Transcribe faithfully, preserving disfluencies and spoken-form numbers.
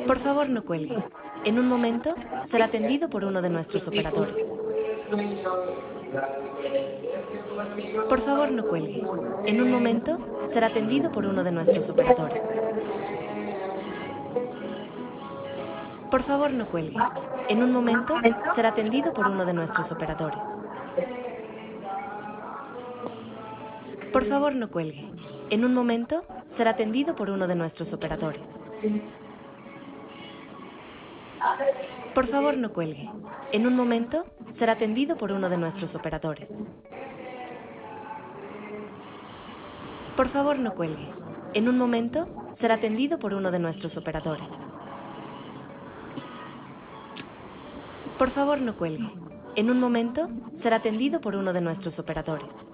Por favor, no cuelgue. En un momento será atendido por uno de nuestros operadores. Por favor, no cuelgue. En un momento será atendido por uno de nuestros operadores. Por favor, no cuelgue. En un momento será atendido por uno de nuestros operadores. Por favor, no cuelgue. En un momento será atendido por uno de nuestros operadores. Por favor, no cuelgue. En un momento será atendido por uno de nuestros operadores. Por favor, no cuelgue. En un momento será atendido por uno de nuestros operadores. Por favor, no cuelgue. En un momento será atendido por uno de nuestros operadores.